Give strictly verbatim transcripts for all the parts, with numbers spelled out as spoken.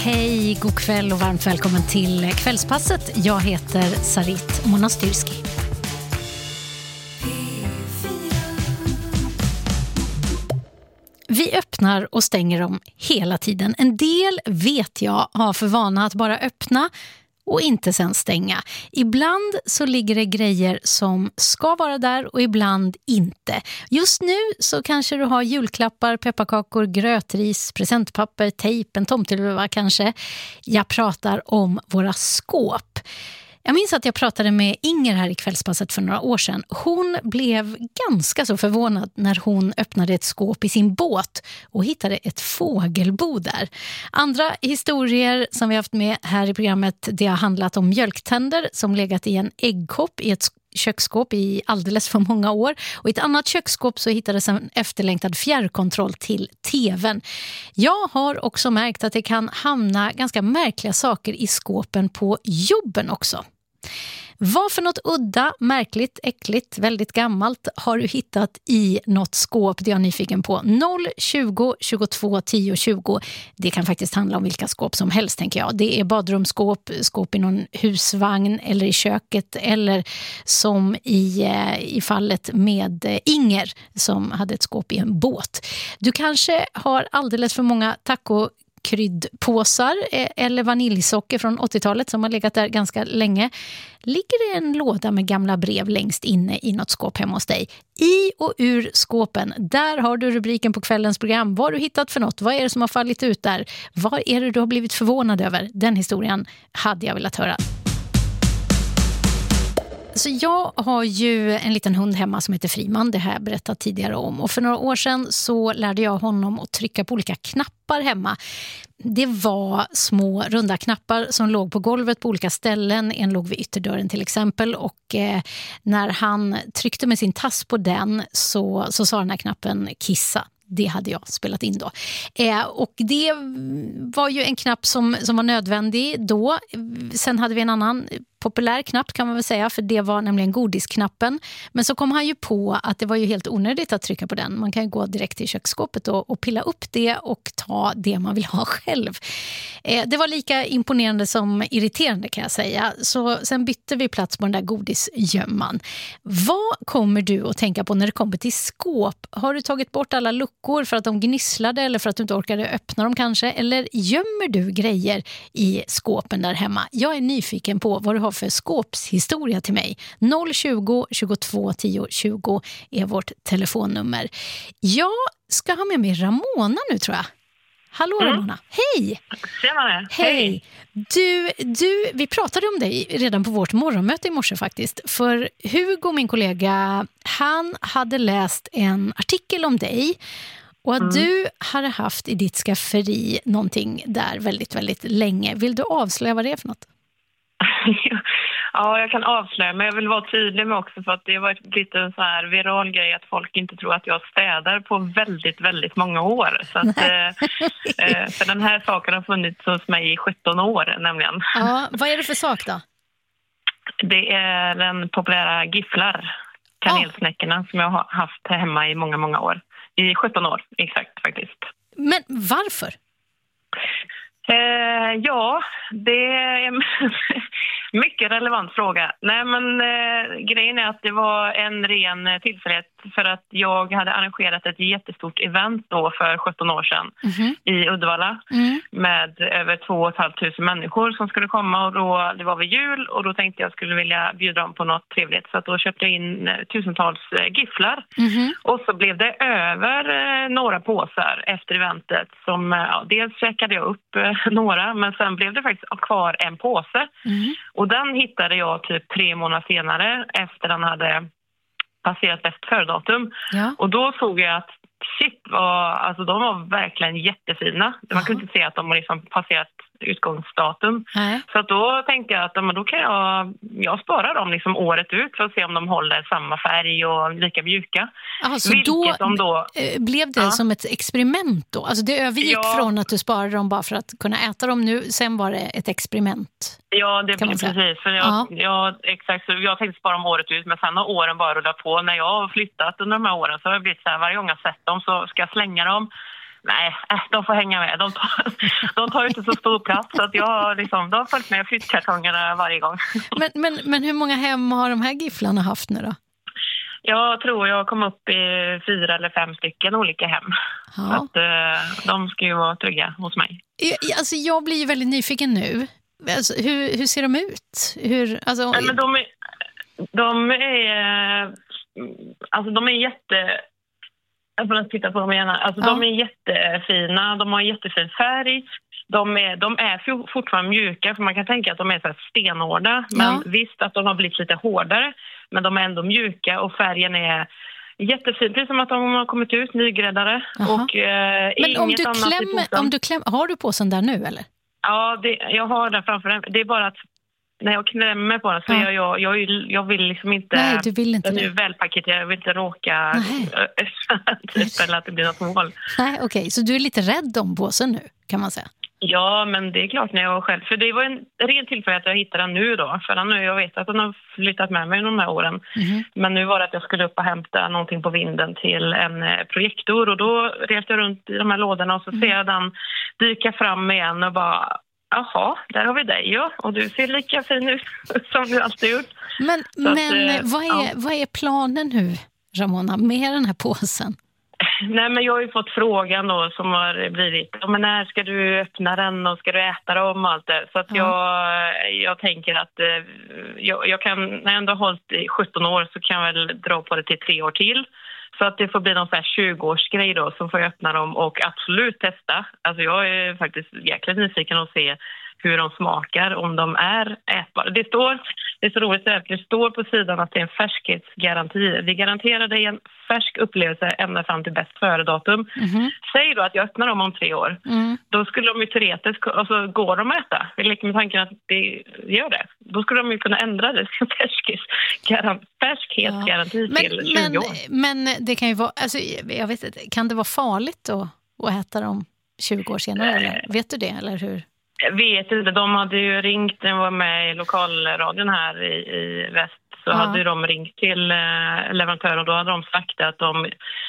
Hej, god kväll och varmt välkommen till Kvällspasset. Jag heter Sarit Monastyrski. Vi öppnar och stänger dem hela tiden. En del vet jag har för vana att bara öppna och inte sen stänga. Ibland så ligger det grejer som ska vara där och ibland inte. Just nu så kanske du har julklappar, pepparkakor, grötris, presentpapper, tejp, en tomteluva kanske. Jag pratar om våra skåp. Jag minns att jag pratade med Inger här i Kvällspasset för några år sedan. Hon blev ganska så förvånad när hon öppnade ett skåp i sin båt och hittade ett fågelbo där. Andra historier som vi haft med här i programmet, det har handlat om mjölktänder som legat i en äggkopp i ett köksskåp i alldeles för många år. Och i ett annat köksskåp så hittades en efterlängtad fjärrkontroll till tvn. Jag har också märkt att det kan hamna ganska märkliga saker i skåpen på jobben också. Vad för något udda, märkligt, äckligt, väldigt gammalt har du hittat i något skåp? Det är jag nyfiken på. noll tjugo tjugotvå tio tjugo. Det kan faktiskt handla om vilka skåp som helst, tänker jag. Det är badrumsskåp, skåp i någon husvagn eller i köket, eller som i, i fallet med Inger som hade ett skåp i en båt. Du kanske har alldeles för många taco kryddpåsar eller vaniljsocker från åttiotalet som har legat där ganska länge. Ligger det en låda med gamla brev längst inne i något skåp hemma hos dig? I och ur skåpen, där har du rubriken på kvällens program. Vad har du hittat för något? Vad är det som har fallit ut där? Vad är det du har blivit förvånad över? Den historien hade jag velat höra. Så jag har ju en liten hund hemma som heter Friman, det har jag berättat tidigare om. Och för några år sedan så lärde jag honom att trycka på olika knappar hemma. Det var små runda knappar som låg på golvet på olika ställen. En låg vid ytterdörren till exempel. Och eh, när han tryckte med sin tass på den så, så sa den här knappen kissa. Det hade jag spelat in då. Eh, och det var ju en knapp som, som var nödvändig då. Sen hade vi en annan populär knapp kan man väl säga, för det var nämligen godisknappen. Men så kom han ju på att det var ju helt onödigt att trycka på den. Man kan ju gå direkt till köksskåpet och, och pilla upp det och ta det man vill ha själv. Eh, det var lika imponerande som irriterande kan jag säga. Så sen bytte vi plats på den där godisgömman. Vad kommer du att tänka på när det kommer till skåp? Har du tagit bort alla luckor för att de gnisslade eller för att du inte orkade öppna dem kanske? Eller gömmer du grejer i skåpen där hemma? Jag är nyfiken på vad du har för skåpshistoria till mig. noll tjugo tjugotvå tio tjugo är vårt telefonnummer. Jag ska ha med mig Ramona nu tror jag. Hallå mm. Ramona, hej! Tjena. Hej! Du, du, vi pratade om dig redan på vårt morgonmöte i morse faktiskt. För Hugo, min kollega, han hade läst en artikel om dig. Och att mm. du hade haft i ditt skafferi någonting där väldigt, väldigt länge. Vill du avslöja vad det är för något? Ja, jag kan avslöja, men jag vill vara tydlig med också för att det var lite en så här viral grej att folk inte tror att jag städar på väldigt, väldigt många år. Så att, eh, för den här saken har funnits hos mig i sjutton år nämligen. Ja, vad är det för sak då? Det är den populära gifflar, kanelsnäckorna oh. som jag har haft hemma i många, många år. I sjutton år, exakt faktiskt. Men varför? Eh, ja, det är en mycket relevant fråga. Nej, men eh, grejen är att det var en ren tillfällighet för att jag hade arrangerat ett jättestort event då för sjutton år sedan mm-hmm. i Uddevalla mm. med över två och ett halvt tusen människor som skulle komma och då, det var vid jul och då tänkte jag skulle vilja bjuda dem på något trevligt så att då köpte jag in tusentals eh, gifflar mm-hmm. och så blev det över eh, några påsar efter eventet som eh, ja, dels checkade jag upp eh, några men sen blev det faktiskt kvar en påse mm. och den hittade jag typ tre månader senare efter den hade passerat bäst före-datum. Ja. Och då såg jag att shit, var, alltså de var verkligen jättefina. Man kunde inte se att de har liksom passerat utgångsdatum. Nej. Så att då tänkte jag att då kan jag, jag spara dem liksom året ut för att se om de håller samma färg och lika mjuka. Aha, så då, de då blev det ja. som ett experiment då? Alltså det övergick ja. från att du sparade dem bara för att kunna äta dem nu, sen var det ett experiment. Ja, det blir precis. För jag, jag, exakt, så jag tänkte spara dem året ut, men sen har åren bara rullat på. När jag har flyttat under de här åren så har jag blivit så här, varje gång jag sett dem så ska jag slänga dem. nej, de får hänga med. De tar, de tar inte så stor plats, så att jag har liksom, de har följt med flyttkartongerna varje gång. Men, men, men hur många hem har de här gifflarna haft nu då? Jag tror jag kom upp i fyra eller fem stycken olika hem. Ja. Så att eh, de ska ju vara trygga hos mig. Jag, alltså jag blir ju väldigt nyfiken nu. Alltså, hur, hur ser de ut? Hur, alltså... Nej, men de är, de är, alltså de är jätte... Jag får titta på dem igen. Alltså ja. De är jättefina, de har jättefin färg. De är, de är fortfarande mjuka, för man kan tänka att de är så här stenhårda. Men ja. Visst att de har blivit lite hårdare, men de är ändå mjuka och färgen är jättefin. Precis som att de har kommit ut nygräddare. Och, eh, men om du, klämmer, om du klämmer, har du påsen där nu eller? Ja, det, jag har den framför den. Det är bara att när jag klämmer på den så ja. jag, jag, jag, jag vill liksom inte... Nej, du vill inte det. Välpaketerad, jag vill inte råka eller att det blir något mål. Nej, okej. Okay. Så du är lite rädd om påsen nu, kan man säga? Ja, men det är klart när jag var själv. För det var en ren tillfälle att jag hittade den nu då. För nu, jag vet att den har flyttat med mig de här åren. Mm. Men nu var det att jag skulle upp och hämta någonting på vinden till en projektor. Och då reste jag runt i de här lådorna och så mm. ser jag den dyka fram igen och bara... Jaha, där har vi dig, ja. Och du ser lika fin ut som du alltid gjort. Men, men att, vad, är, ja. vad är planen nu, Ramona, med den här påsen? Nej, men jag har ju fått frågan då som har blivit, men när ska du öppna den och ska du äta dem och allt det? Så att ja. jag, jag tänker att jag, jag kan, när jag ändå har hållit i sjutton år så kan jag väl dra på det till tre år till. Så att det får bli någon sån här tjugo-årsgrej då som får jag öppna dem och absolut testa. Alltså jag är faktiskt jäkligt nyfiken att se hur de smakar, om de är ätbara. Det står, det är så roligt att det står på sidan att det är en färskhetsgaranti. Vi garanterar dig en färsk upplevelse ända fram till bäst före-datum. Mm-hmm. Säg då att jag öppnar dem om tre år. Mm. Då skulle de ju teoretiskt, alltså går de att äta? Vi leker med tanken att det gör det. Då skulle de ju kunna ändra det till färskhetsgaranti ja. till men, tjugo år. Men, men det kan ju vara, alltså, jag vet inte, kan det vara farligt då att äta dem tjugo år senare? Äh. Eller? Vet du det, eller hur? Jag vet inte, de hade ju ringt, den var med i lokalradion här i, i väst, så ja. hade de ringt till eh, leverantören och då hade de sagt att de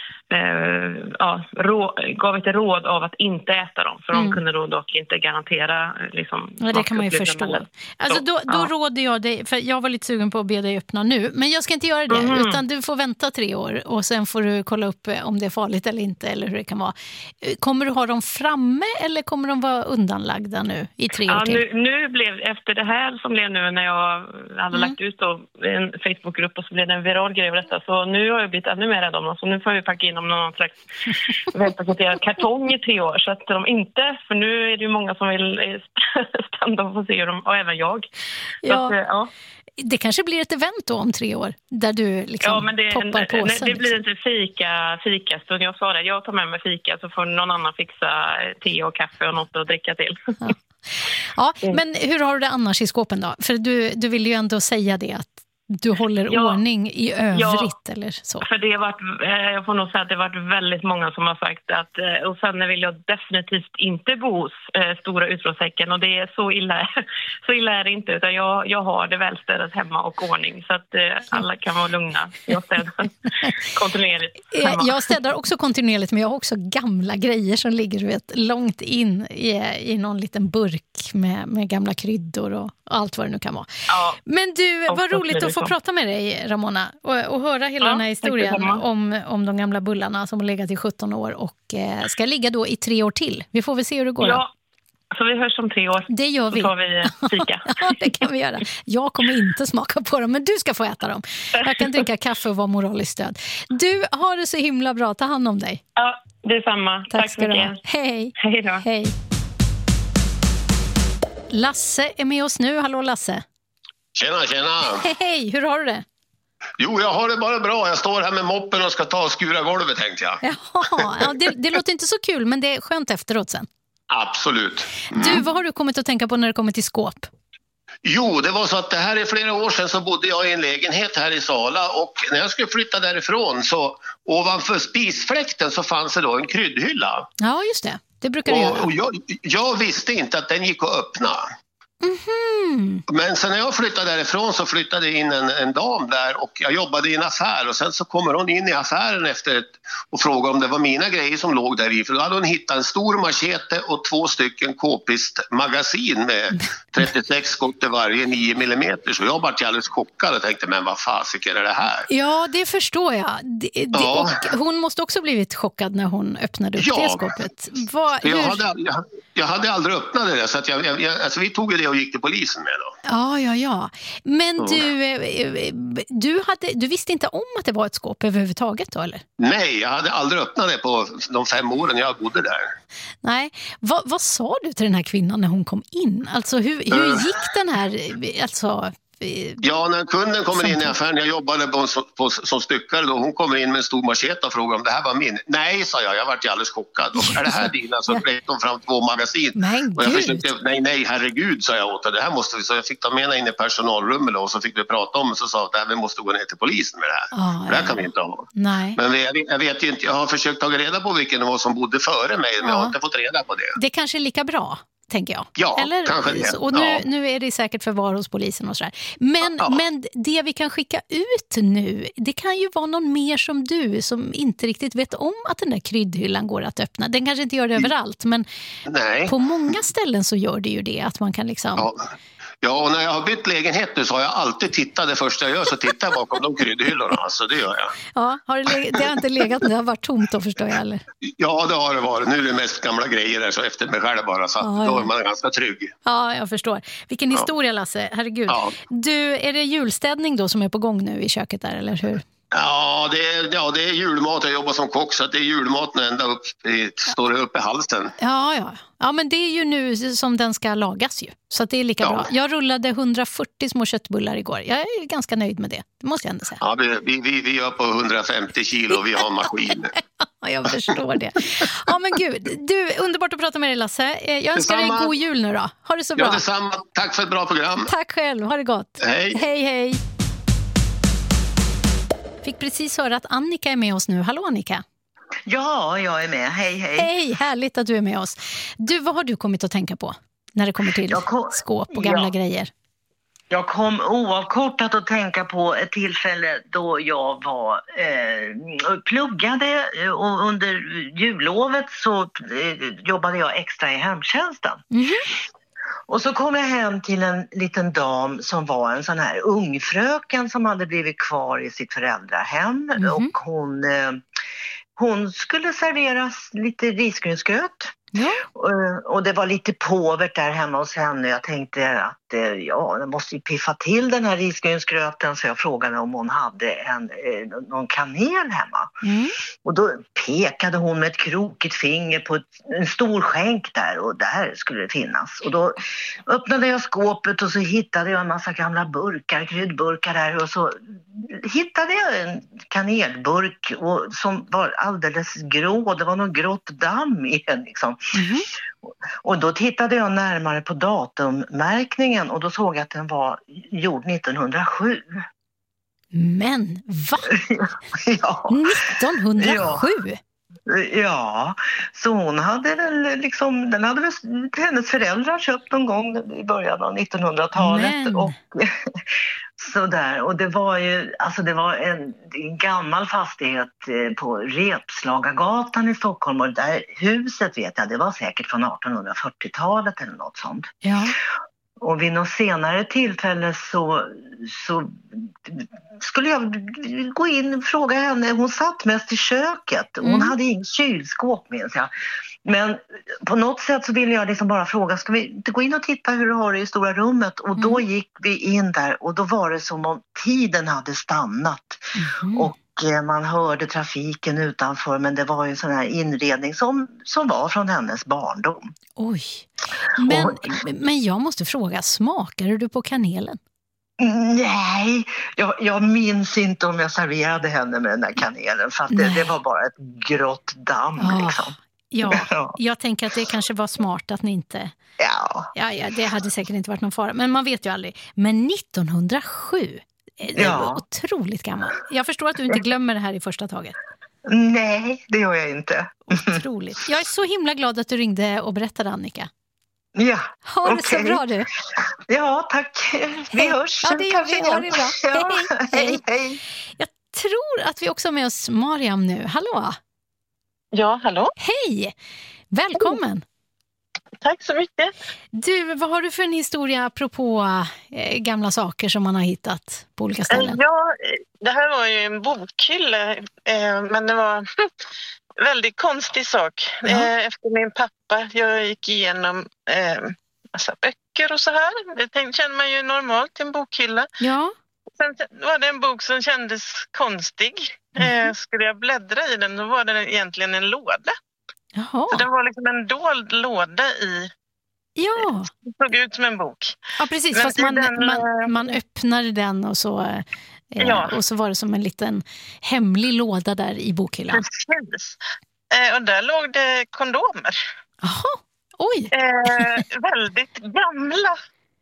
eh, ja, rå, gav ett råd av att inte äta dem, för mm. de kunde då dock inte garantera liksom, ja, det kan man ju förstå. Alltså då, då ja. råder jag dig, för jag var lite sugen på att be dig öppna nu, men jag ska inte göra det, mm. utan du får vänta tre år och sen får du kolla upp om det är farligt eller inte, eller hur det kan vara. Kommer du ha dem framme eller kommer de vara undanlagda nu i tre ja, år till? Nu, nu blev, efter det här som blev nu när jag hade mm. lagt ut då, en Facebookgrupp och så blev det en viral grej av detta, så nu har jag blivit ännu mer rädd om dem, så nu får jag packa in om någon slags välpaketerad kartong i tre år, så att de inte, för nu är det ju många som vill stanna och få se dem, och även jag. Ja. Så att, ja. Det kanske blir ett event då om tre år där du liksom ja, men det, poppar på nej, sen. Det blir inte fika, fikastund. Jag sa det, jag tar med mig fika så får någon annan fixa te och kaffe och något att dricka till. Ja, ja men hur har du det annars i skåpen då? För du, du vill ju ändå säga det att du håller ja, ordning i övrigt ja, eller så. För det har varit, jag får nog säga att det har varit väldigt många som har sagt att, och sen vill jag definitivt inte bo hos äh, stora utrådshäcken, och det är så illa, så illa är det inte, utan jag, jag har det välstädat hemma och ordning, så att äh, alla kan vara lugna. Jag städar kontinuerligt hemma. Jag städar också kontinuerligt, men jag har också gamla grejer som ligger du vet, långt in i, i någon liten burk med, med gamla kryddor och allt vad det nu kan vara. Ja, men du, vad roligt att få prata med dig, Ramona, och, och höra hela ja, den här historien om, om de gamla bullarna som har legat i sjutton år och eh, ska ligga då i tre år till. Vi får väl se hur det går. Ja, då. Så vi hörs om tre år. Det gör vi. Så tar vi fika. Ja, det kan vi göra. Jag kommer inte smaka på dem, men du ska få äta dem. Jag kan dricka kaffe och vara moraliskt stöd. Du, har det så himla bra. Ta hand om dig. Ja, det är samma. Tack, Tack så mycket. Hej. Hej då. Hej. Lasse är med oss nu. Hallå Lasse. Tjena, tjena. Hej, hur har du det? Jo, jag har det bara bra. Jag står här med moppen och ska ta och skura golvet, tänkte jag. Jaha, ja, det, det låter inte så kul, men det är skönt efteråt sen. Absolut. Mm. Du, vad har du kommit att tänka på när det kommer till skåp? Jo, det var så att det här är flera år sedan så bodde jag i en lägenhet här i Sala, och när jag skulle flytta därifrån så ovanför spisfläkten så fanns det då en kryddhylla. Ja, just det. Det brukar det och, göra. Och jag, jag visste inte att den gick att öppna. Mm-hmm. Men sen när jag flyttade därifrån så flyttade in en, en dam där och jag jobbade i en affär och sen så kommer hon in i affären efter ett, och frågar om det var mina grejer som låg där i, för då hade hon hittat en stor machete och två stycken k-pist-magasin med trettiosex skott i varje nio millimeter, så jag var alldeles chockad och tänkte, men vad fasiken är det här? Ja, det förstår jag. Det, det, Ja. Och hon måste också blivit chockad när hon öppnade upp Ja. det skåpet. Vad, Jag hur... hade, jag, jag hade aldrig öppnat det, så att jag, jag, alltså vi tog ju det och gick till polisen med då. Ja, ja, ja. Men Ja. du, eh, du, hade, du visste inte om att det var ett skåp överhuvudtaget då, eller? Nej, jag hade aldrig öppnat det på de fem åren jag bodde där. Nej. Vad, vad sa du till den här kvinnan när hon kom in? Alltså, hur, hur Uh. gick den här... Alltså, Ja, när kunden kommer Som in i tog- affären, jag jobbade på, på, som styckare då, hon kommer in med en stor machete och frågar om det här var min. Nej, sa jag, jag vart ju alldeles chockad. Och är det här dina? Så räckte de fram två magasin. Men Och jag gud. försökte, nej, nej, herregud, sa jag åt det. Det här måste vi, så jag fick ta med henne in i personalrummet då, och så fick vi prata om det, så sa jag att det här, vi måste gå ner till polisen med det här. Ja, För det här ja. kan vi inte ha. Nej. Men vi, jag, vet, jag vet ju inte, jag har försökt ta reda på vilken det var som bodde före mig, men jag Ja. har inte fått reda på det. Det kanske är lika bra, tänker jag. Ja, Eller? kanske det. Och nu, Ja. nu är det säkert förvar hos polisen och sådär. Men, Ja. men det vi kan skicka ut nu, det kan ju vara någon mer som du som inte riktigt vet om att den där kryddhyllan går att öppna. Den kanske inte gör det överallt, men Nej. på många ställen så gör det ju det. Att man kan liksom... Ja. Ja, och när jag har bytt lägenhet nu så har jag alltid tittat, det första jag gör så tittar jag bakom de kryddhyllorna, alltså det gör jag. Ja, har det, leg- det har inte legat, det har varit tomt då, förstår jag, eller? Ja, det har det varit. Nu är det mest gamla grejer där, så efter mig själv bara, så att Ja, ja. då är man ganska trygg. Ja, jag förstår. Vilken historia, Lasse, herregud. Ja. Du, är det julstädning då som är på gång nu i köket där, eller hur? Ja, det är, ja, det är julmat. Jag jobbar som kock, så att det är julmaten ända upp i, står det upp i halsen. Ja, ja. Ja, men det är ju nu som den ska lagas ju. Så att det är lika Ja. bra. Jag rullade hundrafyrtio små köttbullar igår. Jag är ganska nöjd med det. Det måste jag ändå säga. Ja, vi, vi, vi, vi gör på hundrafemtio kilo och vi har maskin. Ja, jag förstår det. Ja, men gud. Du, underbart att prata med dig, Lasse. Eh, Jag önskar dig en Detsamma. god jul nu då. Ha det så bra. Ja, detsamma. Tack för ett bra program. Tack själv. Ha det gott. Hej. Hej, hej. Fick precis höra att Annika är med oss nu. Hallå, Annika. Ja, jag är med. Hej, hej. Hej, härligt att du är med oss. Du, vad har du kommit att tänka på när det kommer till Jag kom- skåp och gamla Ja. grejer? Jag kom oavkortat att tänka på ett tillfälle då jag var eh, pluggade eh, och under jullovet så eh, jobbade jag extra i hemtjänsten. Mhm. Och så kom jag hem till en liten dam som var en sån här ungfröken som hade blivit kvar i sitt föräldrahem. Mhm. Och hon, eh, hon skulle serveras lite risgrynsgröt. Ja. Och- Och det var lite påvert där hemma hos henne. Jag tänkte att eh, ja, jag måste ju piffa till den här risgrynsgröten, så jag frågade om hon hade en, eh, någon kanel hemma. Mm. Och då pekade hon med ett krokigt finger på ett, en stor skänk där, och där skulle det finnas. Och då öppnade jag skåpet och så hittade jag en massa gamla burkar, kryddburkar där, och så hittade jag en kanelburk och, som var alldeles grå. Det var någon grått damm i den liksom. Mhm. Och då tittade jag närmare på datummärkningen och då såg jag att den var gjord nittonhundrasju. Men va? Ja. nittonhundrasju? Ja, så hon hade väl liksom, den hade väl hennes föräldrar köpt någon gång i början av nittonhundratalet. Men. Och sådär, och det var ju, alltså det var en, en gammal fastighet eh, på Repslagagatan i Stockholm, och där huset vet jag, det var säkert från artonhundrafyrtiotalet eller något sånt. Ja. Och vid något senare tillfälle så, så skulle jag gå in och fråga henne. Hon satt mest i köket. Hon Mm. hade inget kylskåp, minns jag. Men på något sätt så ville jag liksom bara fråga, ska vi inte gå in och titta hur du har det i stora rummet? Och då Mm. gick vi in där och då var det som om tiden hade stannat. Mhm. Och eh, man hörde trafiken utanför, men det var ju en sån här inredning som, som var från hennes barndom. Oj. Men, men jag måste fråga, smakade du på kanelen? Nej, jag, jag minns inte om jag serverade henne med den där kanelen, för att det, Nej. det var bara ett grått damm Ah, liksom. Ja, Ja. jag tänker att det kanske var smart att ni inte... Ja, Ja, ja, det hade säkert inte varit någon fara. Men man vet ju aldrig. Men nittonhundrasju, det är Ja. otroligt gammal. Jag förstår att du inte glömmer det här i första taget. nej, det gör jag inte. Otroligt. Jag är så himla glad att du ringde och berättade, Annika. Ja, Ha det så okej. bra du. Ja, tack. Vi Hej. hörs. Ja, det gör vi. kanske Ha det bra. Ja, Hej, hej, hej. hej. Jag tror att vi också har med oss Mariam nu. Hallå! Ja, hallå. Hej! Välkommen! Tack så mycket. Du, vad har du för en historia apropå eh, gamla saker som man har hittat på olika Eh, ställen? Ja, det här var ju en bokhylla, eh, men det var en väldigt konstig sak. Ja. Eh, efter min pappa, jag gick igenom eh, massa böcker och så här. Det tänkte, känner man ju normalt i en bokhylla. Ja, Sen var det en bok som kändes konstig. Eh, skulle jag bläddra i den, då var det egentligen en låda. jaha. Så det var liksom en dold låda i, Ja. det såg ut som en bok. ja, precis. Men Fast i man, den, man, man öppnade den och så, eh, Ja. och så var det som en liten hemlig låda där i bokhyllan. Precis. Eh, och där låg det kondomer. Jaha, oj. Eh, väldigt gamla.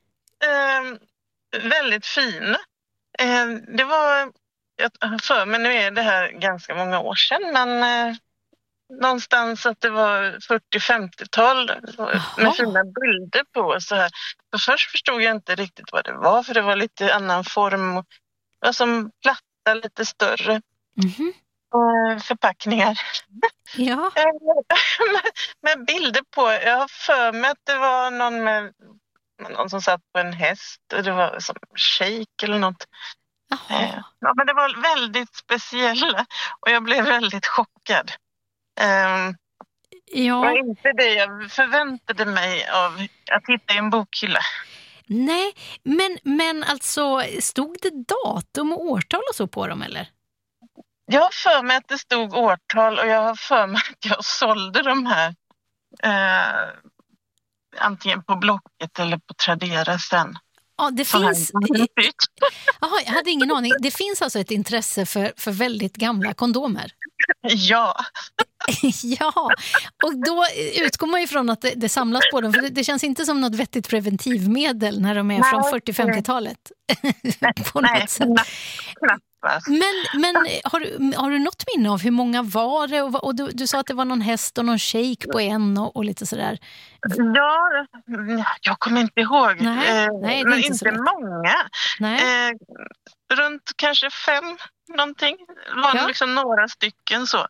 Eh, väldigt fina. Eh, det var, jag har för mig, nu är det här ganska många år sedan, men eh, någonstans att det var fyrtio-femtiotal Jaha. med fina bilder på. Så här. För först förstod jag inte riktigt vad det var, för det var lite annan form. Och, det var som platta, lite större Mhm. eh, förpackningar. Ja, Eh, med, med bilder på. Jag har för mig att det var någon med någon som satt på en häst och det var som shake eller något. Eh, jaha. ja, men det var väldigt speciella och jag blev väldigt chockad. Eh, det Ja. var inte det jag förväntade mig av att hitta i en bokhylla. Nej, men, men alltså, stod det datum och årtal och så på dem eller? Jag har för mig att det stod årtal och jag har för mig att jag sålde de här eh, antingen på Blocket eller på Tradera sen. Ja, det Så här, finns... dyrt. Jaha, jag hade ingen aning. Det finns alltså ett intresse för, för väldigt gamla kondomer. Ja, Ja, och då utgår man ju från att det, det samlas på dem. För det, det känns inte som något vettigt preventivmedel när de är Nej, från fyrtio-femtiotalet. på något nej, sätt. knapp- knappast. Men, men har, du, har du något minne av hur många var det? Och, vad- och du, du sa att det var någon häst och någon shake på en och, och lite sådär. Ja, jag kommer inte ihåg. Nej, Eh, nej, det är men inte så inte lätt. många. Nej. Eh, runt kanske fem någonting. Det var Ja. liksom några stycken så.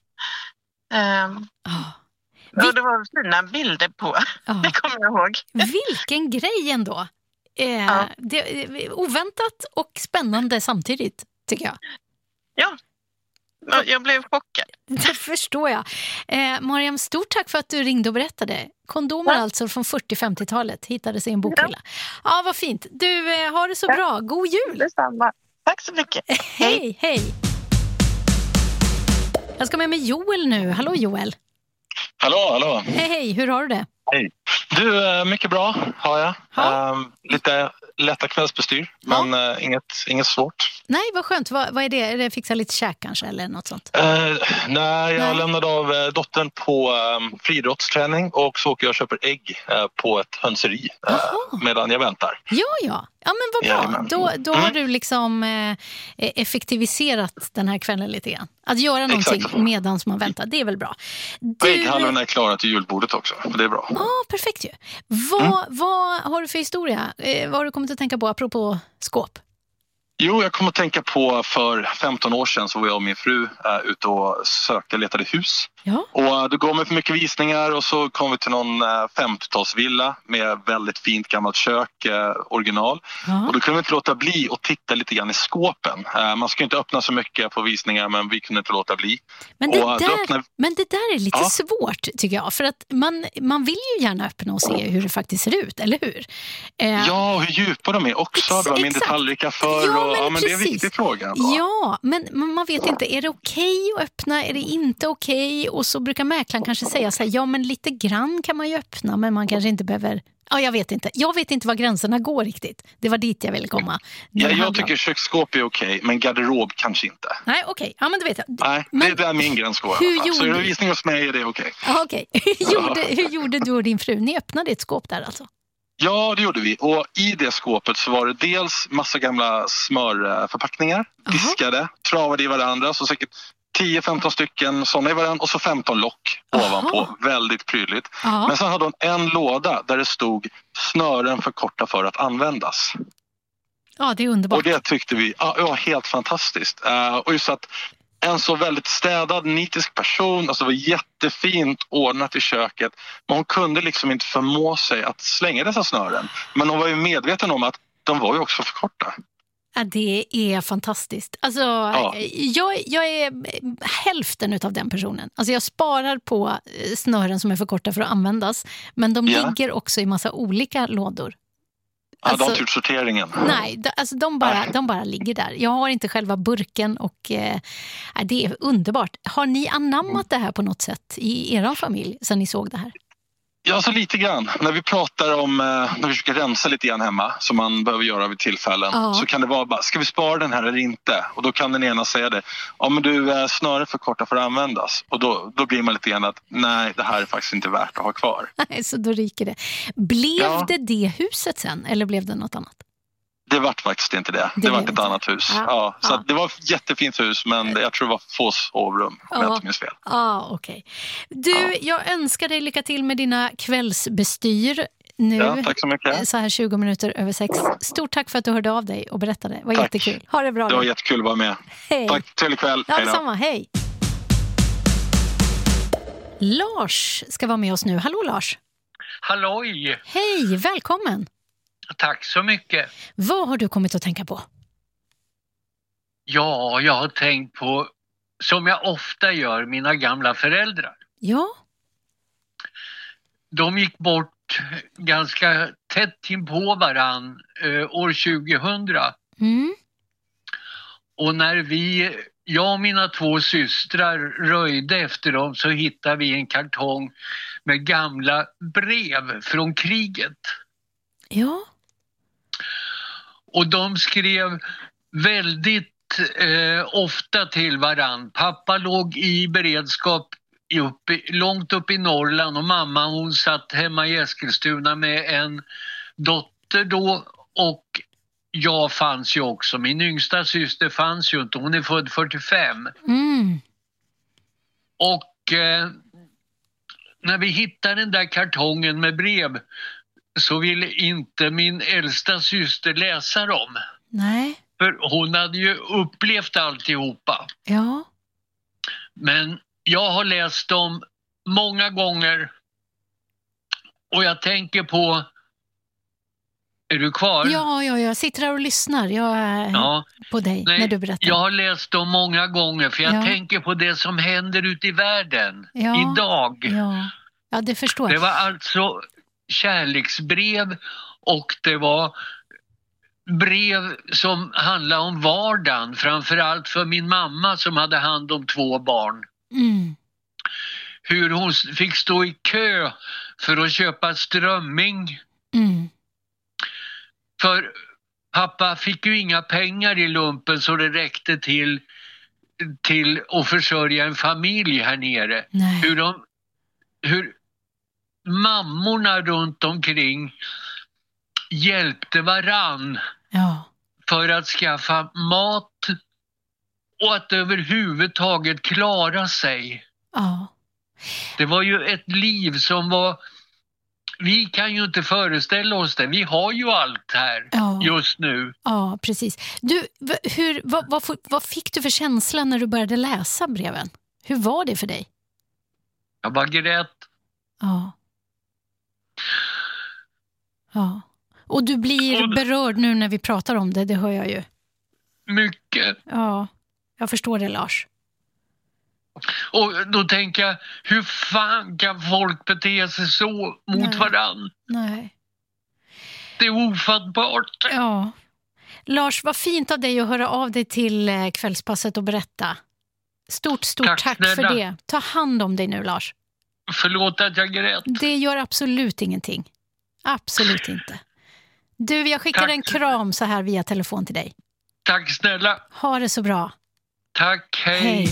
Eh, Ah, och det var fina bilder på. ah. Det kommer jag ihåg. Vilken grej ändå. Eh, Ja. det, eh, oväntat och spännande samtidigt, tycker jag. Ja, jag blev chockad. Det förstår jag. Eh, Mariam, stort tack för att du ringde och berättade. Kondomer Ja. alltså från fyrtio-femtiotalet hittades i en bokhylla. Ja, vad fint. Du, eh, har det så Ja. bra. God jul! Detsamma. Tack så mycket. Hej, hej! Jag ska med mig Joel nu. Hallå Joel. Hallå, hallå. Hej, hej. Hur har du det? Hej. Du, eh, mycket bra har jag. Ja. Ehm, lite lätta kvällsbestyr, men eh, inget, inget svårt. Nej, vad skönt. Vad, vad är det? Är det fixa lite käk kanske eller något sånt? Eh, nej, jag Nej. lämnade av eh, dottern på um, friidrottsträning och så åker jag och köper ägg eh, på ett hönseri eh, Jaha. medan jag väntar. Ja, ja. Ja, men vad bra. Jajamän. Då, då har Mm. du liksom eh, effektiviserat den här kvällen lite grann. Att göra Exakt någonting så. medan man väntar, det är väl bra. Och ägghalvorna är klara till julbordet också, så det är bra. Ja, perfekt ju. Vad, vad har du för historia? Eh, vad har du kommit att tänka på apropå skåp? Jo, jag kommer att tänka på för femton år sedan så var jag och min fru uh, ute och sökte, letade hus. Ja. Och uh, då gav mig för mycket visningar och så kom vi till någon uh, femtiotalsvilla med väldigt fint gammalt kök, uh, original. Ja. Och då kunde vi inte låta bli att titta lite grann i skåpen. Uh, man ska inte öppna så mycket på visningar, men vi kunde inte låta bli. Men, det Och, uh, då där, öppnade- men det där är lite Ja. svårt tycker jag. För att man, man vill ju gärna öppna och se hur det faktiskt ser ut, eller hur? Eh, Ja, och hur djupa de är också. Ex- Det var min exakt. detaljrika för. Ja, och, men ja, men det är en precis. viktig fråga. Ändå. Ja, men men man vet inte, är det okej att öppna, är det inte okej? Och så brukar mäklaren kanske säga så här, ja men lite grann kan man ju öppna, men man kanske inte behöver... Ja, jag vet inte. Jag vet inte var gränserna går riktigt. Det var dit jag ville komma. Ja, Det jag handlar om- tycker köksskåp är okej, men garderob kanske inte. Nej, okej. Ja, men det vet jag. Nej, Men det är där min gräns går. hur i alla fall. Så gjorde är det du? visning hos mig är det okej. Ja, okej. Hur gjorde, hur gjorde du och din fru? Ni öppnade ett skåp där alltså? Ja, det gjorde vi. Och i det skåpet så var det dels massa gamla smörförpackningar, diskade, travade i varandra. Så säkert tio femton stycken sådana i varandra och så femton lock Aha. ovanpå. Väldigt prydligt. Ja. Men sen hade hon en låda där det stod snören för korta för att användas. Ja, det är underbart. Och det tyckte vi ja, var helt fantastiskt. Uh, och just att en så väldigt städad, nitisk person, alltså det var jättefint ordnat i köket. Men hon kunde liksom inte förmå sig att slänga dessa snören. Men hon var ju medveten om att de var ju också för korta. Ja, det är fantastiskt. Alltså, Ja. jag, jag är hälften utav den personen. Alltså jag sparar på snören som är för korta för att användas. Men de Ja. ligger också i massa olika lådor. Ja, Alltså, de har gjort sorteringen. Nej, de, alltså de, bara, de bara ligger där. Jag har inte själva burken och eh, det är underbart. Har ni anammat det här på något sätt i er familj sen ni såg det här? Ja, så lite grann. När vi pratar om, eh, när vi försöker rensa lite grann hemma, som man behöver göra vid tillfällen, Ja. så kan det vara bara, ska vi spara den här eller inte? Och då kan den ena säga det, ja men du, eh, snöre för korta för att användas. Och då, då blir man lite grann att, nej, det här är faktiskt inte värt att ha kvar. Nej, så då ryker det. Blev Ja. det det huset sen eller blev det något annat? Det vart faktiskt inte det. Det, Det det blev vart ett inte annat hus. Ja. Ja, så Ja. att det var ett jättefint hus, men jag tror det var få sovrum, om Ja. jag inte minns fel. Ja, ah, okej. Du, Ja. jag önskar dig lycka till med dina kvällsbestyr nu. Ja, tack så mycket. Så här tjugo minuter över sex. Stort tack för att du hörde av dig och berättade. Det var Tack. jättekul. Ha det bra. Det var nu. jättekul att vara med. Hej. Tack, trevlig kväll. Ja, Hej då. detsamma. Hej. Lars ska vara med oss nu. Hallå Lars. Halloj! Hej, välkommen. Tack så mycket. Vad har du kommit att tänka på? Ja, jag har tänkt på, som jag ofta gör, mina gamla föräldrar. Ja, De gick bort ganska tätt in på varann eh, år tjugohundra. mm. Och när vi, jag och mina två systrar röjde efter dem, så hittade vi en kartong med gamla brev från kriget. ja, Och de skrev väldigt eh, ofta till varann. Pappa låg i beredskap i upp, i- långt upp i Norrland och mamma hon satt hemma i Eskilstuna med en dotter då, och jag fanns ju också. Min yngsta syster fanns ju inte, hon är född fyrtiofem. mm. Och eh, när vi hittade den där kartongen med brev så ville inte min äldsta syster läsa dem. Nej, För hon hade ju upplevt alltihopa. ja, Men jag har läst dem många gånger. Och jag tänker på... Är du kvar? ja, ja, jag sitter här och lyssnar. Jag är Ja. på dig Nej, när du berättar. jag har läst dem många gånger för jag Ja. tänker på det som händer ute i världen Ja. idag. Ja, ja, det förstår Det jag. var alltså kärleksbrev och det var brev som handlade om vardagen, framförallt för min mamma som hade hand om två barn. Mm. Hur hon fick stå i kö för att köpa strömming. Mm. För pappa fick ju inga pengar i lumpen så det räckte till, till att försörja en familj här nere. Nej. Hur, de, hur mammorna runt omkring hjälpte varann Ja, för att skaffa mat och att överhuvudtaget klara sig. ja, Det var ju ett liv som var... Vi kan ju inte föreställa oss det. Vi har ju allt här Ja. just nu. ja, precis. Du, v- hur, vad, vad, f- vad fick du för känsla när du började läsa breven? Hur var det för dig? Jag bara grät. Ja. Ja. Och du blir Och- berörd nu när vi pratar om det, det hör jag ju. Mycket. Ja, jag förstår det, Lars. Och då tänker jag, hur fan kan folk bete sig så mot Nej. varann? Nej. Det är ofattbart. Ja. Lars, vad fint av dig att höra av dig till eh, kvällspasset och berätta. Stort, stort tack, Tack för snälla. det. Ta hand om dig nu, Lars. Förlåt att jag grät. Det gör absolut ingenting. Absolut inte. Du, jag skickar Tack. en kram så här via telefon till dig. Tack snälla. Ha det så bra. Tack, hej. Hej.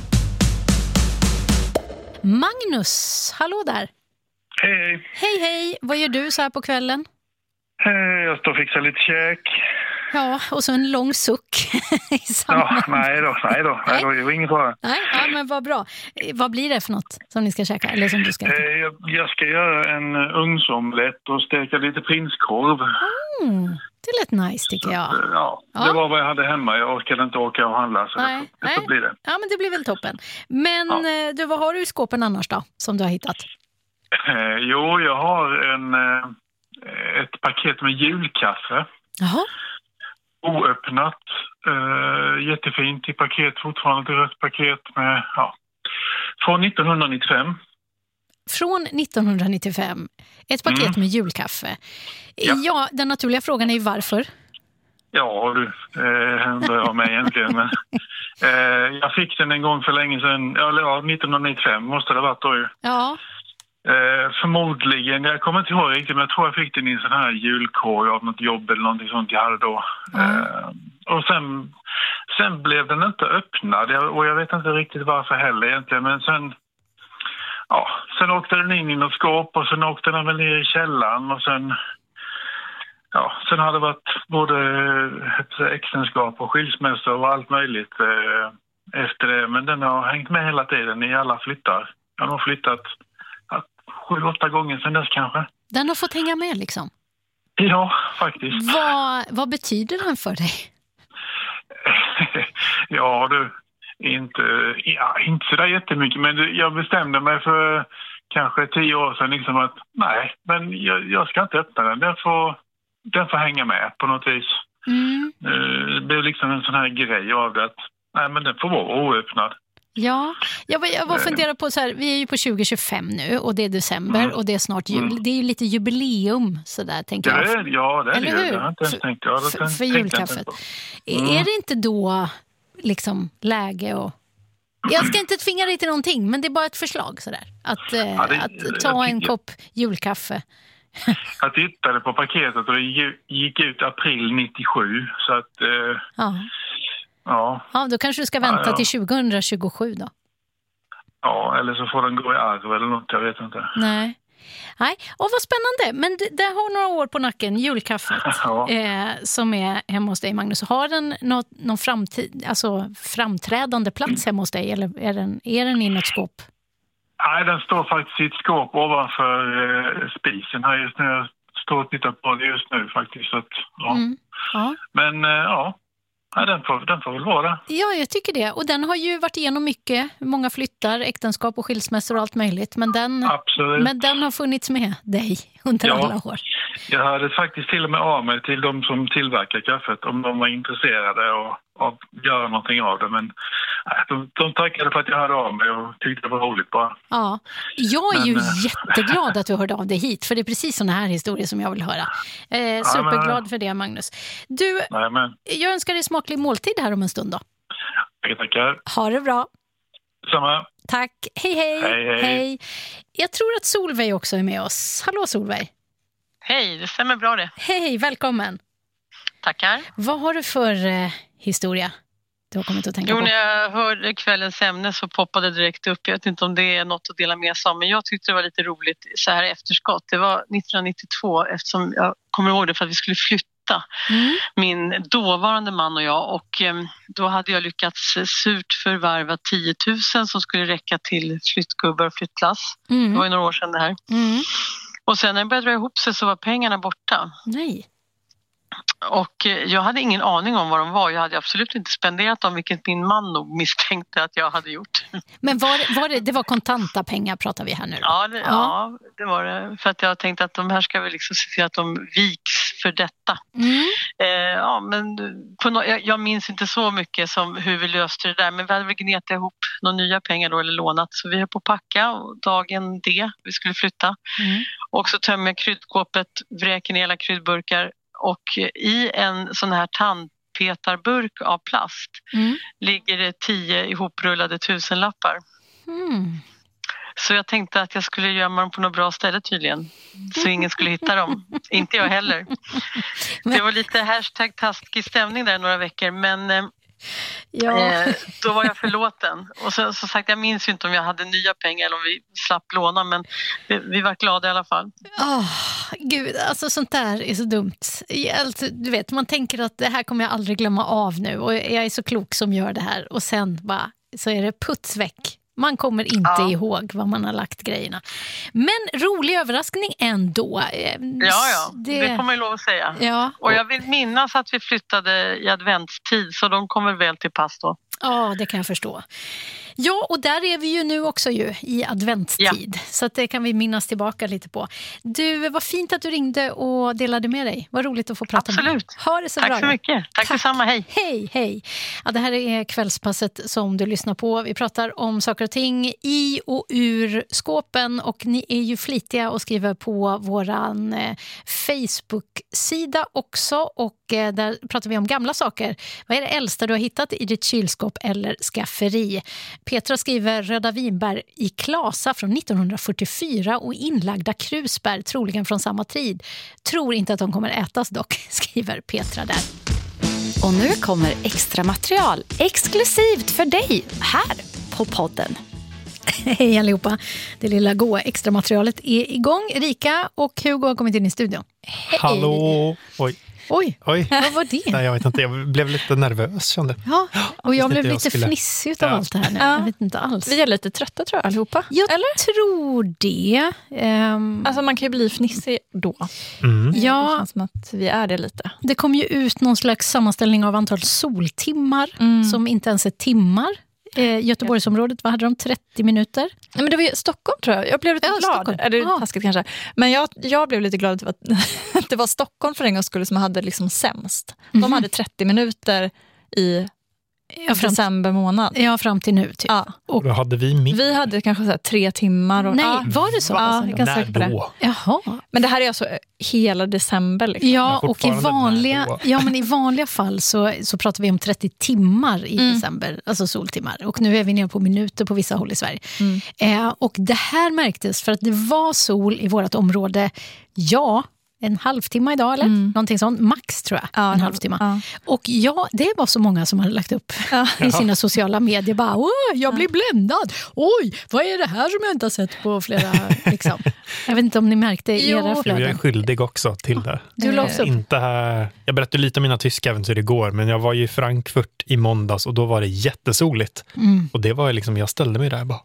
Magnus, hallå där. Hej, Hej, hej. Vad gör du så här på kvällen? eh, jag står och fixar lite käk. Ja, och så en lång suck i samband. Ja, nej då, nej då, nej då, det var ingen fara. Nej, ja, men vad bra. Vad blir det för något som ni ska käka? Eller som du ska äta? Eh, jag, jag ska göra en ugnsomlett och steka lite prinskorv. Mm, det lät nice tycker jag. Så, ja, Ja. det var vad jag hade hemma. Jag orkade inte åka och handla, så Nej, det, det nej. får bli det. Ja, men det blir väl toppen. Men Ja. eh, du, vad har du i skåpen annars då, som du har hittat? Eh, jo, jag har en, eh, ett paket med julkaffe. Jaha. Oöppnat. Eh, jättefint i paket, fortfarande ett rött paket med, ja, från nittonhundranittiofem. Från nittonhundranittiofem. Ett paket Mm. med julkaffe. Ja. Ja, den naturliga frågan är ju varför. Ja, du, eh, undrar jag mig egentligen. Men, eh, jag fick den en gång för länge sedan, eller ja, nittonhundranittiofem måste det ha varit då ju. Ja. Eh, förmodligen, jag kommer inte ihåg riktigt, men jag tror jag fick den i en sån här julkorg av något jobb eller någonting sånt jag hade då. Mm. Eh, och sen, sen blev den inte öppnad, jag, och jag vet inte riktigt varför heller egentligen, men sen, ja, sen åkte den in i något skåp och sen åkte den väl ner i källaren och sen, ja, sen hade det varit både ett äktenskap och skilsmässa och allt möjligt eh, efter det, men den har hängt med hela tiden i alla flyttar. Jag har nog flyttat sju, åtta gånger sedan dess kanske. Den har fått hänga med liksom. Ja, faktiskt. Vad, vad betyder den för dig? Ja, du, inte, ja, inte så där jättemycket, men du, jag bestämde mig för kanske tio år sedan liksom att nej, men jag, jag ska inte öppna den. Den får, den får hänga med på något vis. Mm. Det blev liksom en sån här grej av det att nej, men den får vara oöppnad. Ja, jag var, jag var funderar på så här, vi är ju på tjugo tjugofem nu och det är december Mm. och det är snart jul. Mm. Det är ju lite jubileum så där tänker Ja, jag. det, ja, det är Eller det. hur? Jag har inte ens För- tänkt. Ja, det för- tänkte för jag inte julkaffet. på. Är- Mm. Är det inte då liksom läge och... Jag ska inte tvinga dig till någonting, men det är bara ett förslag sådär. Att, eh, Ja, det- att ta jag en tycker- kopp julkaffe. Jag tittade på paketet och det gi- gick ut april nittiosju, så att eh, Ja. ja, Ja, då kanske du ska vänta Ja, ja. till tjugohundratjugosju då. ja, eller så får den gå i arv eller något, jag vet inte. Nej. Nej, och vad spännande. Men det, det har några år på nacken, julkaffet, Ja. eh, som är hemma hos dig, Magnus. Har den något, någon framtid, alltså framträdande plats hemma hos dig? Eller är den, är den i något skåp? Nej, den står faktiskt i ett skåp ovanför eh, spisen här just nu. Jag står och tittar på det just nu faktiskt. Så att, ja. Mm. Ja. Men eh, ja, nej, den, får, den får väl vara där. Ja, jag tycker det. Och den har ju varit igenom mycket. Många flyttar, äktenskap och skilsmässor och allt möjligt. Men den, Absolut. men den har funnits med dig under Ja. alla år. Jag hade faktiskt till och med av mig till de som tillverkar kaffet om de var intresserade och, och göra någonting av det. Men nej, de, de tackade för att jag hörde av mig och tyckte det var roligt bara. Ja, jag är Men, ju eh, jätteglad att du hörde av dig hit, för det är precis såna här historier som jag vill höra. Eh, superglad för det, Magnus. Du, Nej, men jag önskar dig smaklig måltid här om en stund då. jag tackar. Ha det bra. Samma. Tack. Hej, hej. Hej, hej. Jag tror att Solveig också är med oss. Hallå Solveig. Hej, det stämmer bra det. Hej, välkommen. Tackar. Vad har du för eh, historia du har kommit att tänka Jo, på? när jag hörde kvällens ämne så poppade det direkt upp. Jag vet inte om det är något att dela med sig av, men jag tyckte det var lite roligt så här i efterskott. Det var nittonhundranittiotvå, eftersom jag kommer ihåg det för att vi skulle flytta. Mm. Min dåvarande man och jag, och eh, då hade jag lyckats surt förvärva tio tusen som skulle räcka till flyttgubbar och flyttlass. Det var Mm. ju några år sedan det här. Mm. Och sen när det började dra ihop sig så var pengarna borta. Nej. Och eh, jag hade ingen aning om vad de var. Jag hade absolut inte spenderat dem, vilket min man nog misstänkte att jag hade gjort. Men var, var det, det var kontanta pengar pratar vi här nu då? Ja, det, Ja. ja, det var det. För att jag tänkte att de här ska vi liksom se till att de viks för detta. Mm. Eh, ja, men på no- jag, jag minns inte så mycket som hur vi löste det där. Men vi hade väl gnetat ihop några nya pengar då, eller lånat. Så vi höll på att packa och dagen D, vi skulle flytta. Mm. Och så tömmer jag kryddskåpet, vräker ner alla kryddburkar. Och i en sån här tandpetarburk av plast Mm. ligger det tio ihoprullade tusenlappar. Mm. Så jag tänkte att jag skulle gömma dem på något bra ställe tydligen. Så ingen skulle hitta dem. Inte jag heller. Det var lite hashtag taskig stämning där några veckor. Men eh, Ja. Eh, då var jag förlåten. Och sen så sagt, jag minns inte om jag hade nya pengar eller om vi slapp låna, men vi, vi var glada i alla fall. Oh, gud, alltså sånt där är så dumt. Alltså, du vet, man tänker att det här kommer jag aldrig glömma av nu och jag är så klok som gör det här och sen bara, så är det puts väck. Man kommer inte ja. ihåg vad man har lagt grejerna. Men rolig överraskning ändå. Ja, ja. Det, det får man ju lov att säga. Ja. Och jag vill minnas att vi flyttade i adventstid, så de kommer väl till pass då. Ja, det kan jag förstå. Ja, och där är vi ju nu också ju i adventstid. Ja. Så att det kan vi minnas tillbaka lite på. Du, vad fint att du ringde och delade med dig. Vad roligt att få prata Absolut. med dig. Ha det så Tack bra. Tack så mycket. Tack, Tack detsamma. Hej. Hej, hej. Ja, det här är kvällspasset som du lyssnar på. Vi pratar om saker och ting i och ur skåpen. Och ni är ju flitiga och skriver på våran eh, Facebook-sida också. Och eh, där pratar vi om gamla saker. Vad är det äldsta du har hittat i ditt kylskåp eller skafferi? Petra skriver röda vinbär i klasa från nittonhundrafyrtiofyra och inlagda krusbär, troligen från samma tid. Tror inte att de kommer ätas dock, skriver Petra där. Och nu kommer extra material exklusivt för dig här på podden. Hej allihopa, det lilla goa extra materialet är igång. Rika och Hugo har kommit in i studion. Hej. Hallå, oj. Oj, Oj, vad var det? Nej, jag vet inte, jag blev lite nervös, kände. Ja, och jag, jag blev lite skulle... fnissig utav ja. allt det här nu. Jag vet inte alls. Vi är lite trötta tror jag allihopa. Jag Eller? tror det. Um... Alltså man kan ju bli fnissig då. Mm. Ja. Det känns som att vi är det lite. Det kom ju ut någon slags sammanställning av antal soltimmar mm. som inte ens är timmar. Eh, Göteborgsområdet, vad hade de? trettio minuter? Nej, men det var ju Stockholm tror jag. Jag blev lite ja, glad. Stockholm. Är det ja. taskigt kanske? Men jag, jag blev lite glad att det var, att det var Stockholm för en gång skulle som hade liksom sämst. De mm. hade trettio minuter i ja, fram, december månad. Ja, fram till nu. Typ. Ja. Och då hade vi mitt. Vi hade kanske så här, tre timmar. Och, Nej, ja. var det så? Ja, alltså, jag kan säga på det. Jaha. Men det här är alltså hela december. Liksom. Ja, och i vanliga, ja, men i vanliga fall så, så pratar vi om trettio timmar i mm. december, alltså soltimmar. Och nu är vi nere på minuter på vissa håll i Sverige. Mm. Eh, och det här märktes för att det var sol i vårt område, ja, en halvtimme idag eller? Mm. Någonting sånt. Max tror jag. Ja, en halvtimme. Ja. Och ja, det var så många som hade lagt upp ja. i sina sociala medier. Bara, åh, jag blir ja. bländad. Oj, vad är det här som jag inte har sett på flera liksom. Jag vet inte om ni märkte i era flöden. Jag är skyldig också till det. Du la också upp. Inte här. Jag berättade lite om mina tyska äventyr igår, men jag var ju i Frankfurt i måndags och då var det jättesoligt. Mm. Och det var liksom, jag ställde mig där och bara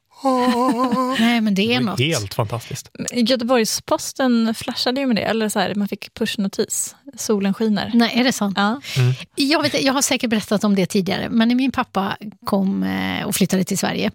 nej, men det är det något. Helt fantastiskt. Göteborgs-Posten flashade ju med det. Eller så här, man fick pushnotis. Solen skiner. Nej, är det sant? Ja. Mm. Jag, vet, jag har säkert berättat om det tidigare. Men när min pappa kom och flyttade till Sverige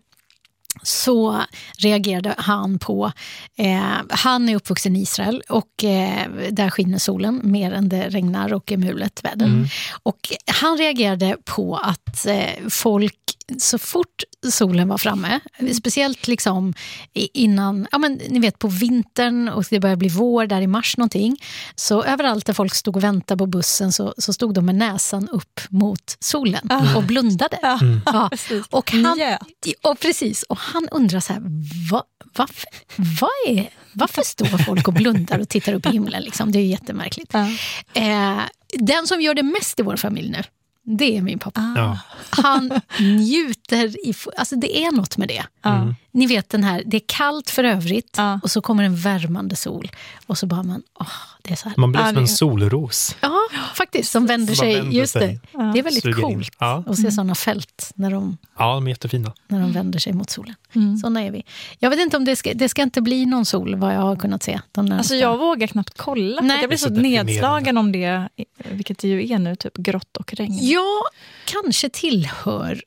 så reagerade han på, eh, han är uppvuxen i Israel och eh, där skiner solen mer än det regnar och är mulet väder. Mm. Och han reagerade på att eh, folk så fort solen var framme, mm. speciellt liksom innan, ja men ni vet på vintern och det började bli vår där i mars någonting, så överallt där folk stod och väntade på bussen så, så stod de med näsan upp mot solen mm. och blundade. Mm. Ja. Och han, och precis, och han undrar så här, vad, varför, vad är, varför står folk och blundar och tittar upp i himlen liksom? Det är ju jättemärkligt. Ja. Eh, den som gör det mest i vår familj nu, det är min pappa. Ja. Han njuter i, alltså det är något med det. Mm. Ni vet den här, det är kallt för övrigt ja. och så kommer en värmande sol och så bara man, åh, det är så här. Man blir ja, som en solros. Ja, faktiskt, som vänder som sig, vänder just sig. det. Ja. Det är väldigt Suger coolt ja. att se mm. sådana fält när de, ja, de är jättefina. När de vänder sig mot solen. Mm. Såna är vi. Jag vet inte om det ska, det ska inte bli någon sol vad jag har kunnat se. De alltså jag vågar knappt kolla. Nej. Jag blir så, så nedslagen om det, vilket det ju är nu, typ grått och regn. Jag kanske tillhör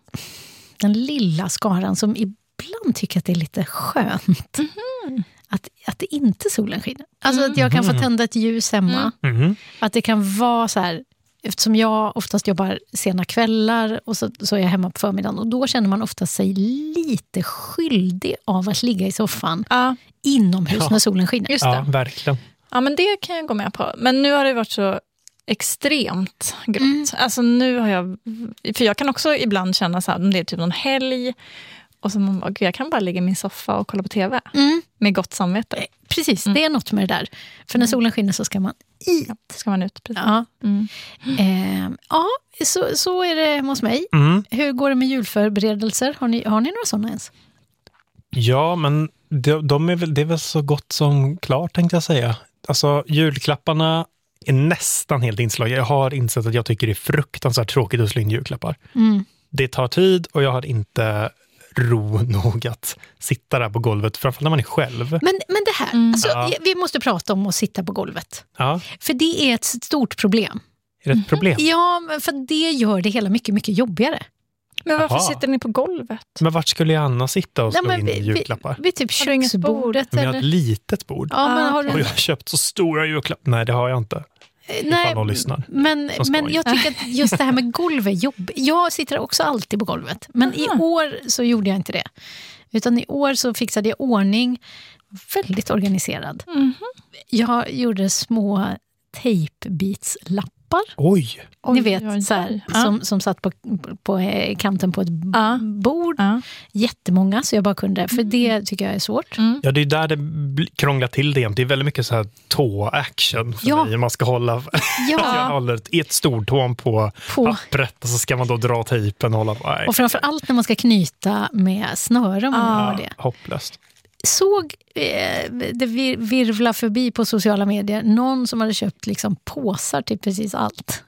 den lilla skaran som ibland tycker att det är lite skönt. Mm. Att, att det inte solen skiner. Alltså mm. att jag kan få tända ett ljus hemma. Mm. Att det kan vara så här, eftersom jag oftast jobbar sena kvällar och så, så är jag hemma på förmiddagen och då känner man ofta sig lite skyldig av att ligga i soffan ja. inomhus ja. när solen skiner. Just det. Ja, verkligen. Ja, men det kan jag gå med på. Men nu har det varit så extremt grått. Mm. Alltså nu har jag, för jag kan också ibland känna så här, om det är typ någon helg Och så man bara, gud, jag kan bara ligga i min soffa och kolla på tv. Mm. Med gott samvete. Precis, mm. det är något med det där. För när solen skiner så ska man ut. Ja, ska man ut, precis. Ja, mm. eh, ja så, så är det hos mig. Mm. Hur går det med julförberedelser? Har ni, har ni några sådana ens? Ja, men de, de är väl, det är väl så gott som klart, tänkte jag säga. Alltså, julklapparna är nästan helt inslag. Jag har insett att jag tycker det är fruktansvärt tråkigt att slå in julklappar. Mm. Det tar tid och jag har inte ro nog att sitta där på golvet, framförallt när man är själv. Men, men det här, Mm. alltså, Ja. vi måste prata om att sitta på golvet. Ja, För det är ett stort problem. är det ett problem? Ja, men för det gör det hela mycket, mycket jobbigare. Men varför Jaha. sitter ni på golvet? Men vart skulle jag annars sitta och Nej, slå men in vi- julklappar? Vid typ Har du inget bord? köksbordet. Men jag har Eller? ett litet bord. Ja, men har du... Och jag har köpt så stora julklappar. Nej, det har jag inte. Nej, Ifall någon lyssnar. men, Som skoj. men jag tycker att just det här med golv är jobb. Jag sitter också alltid på golvet. Men i år så gjorde jag inte det. Utan i år så fixade jag ordning. Väldigt organiserad. Mhm. Jag gjorde små tejpbitslappar. Oj! Ni Oj, vet, oj, oj. så här, Ja. som, som satt på, på eh, kanten på ett b- Ja. bord. Ja. Jättemånga, så jag bara kunde. För det tycker jag är svårt. Mm. Ja, det är där det bli- krånglar till det. Det är väldigt mycket så här tå-action för Ja. mig. Man ska hålla jag Ja, håller ett, ett stortån på, på. pappret och så ska man då dra tejpen och hålla. Nej, Och framför allt när man ska knyta med snöre. Om man Ah. gör det. hopplöst. Såg eh, det vir- virvla förbi på sociala medier någon som hade köpt liksom påsar till precis allt.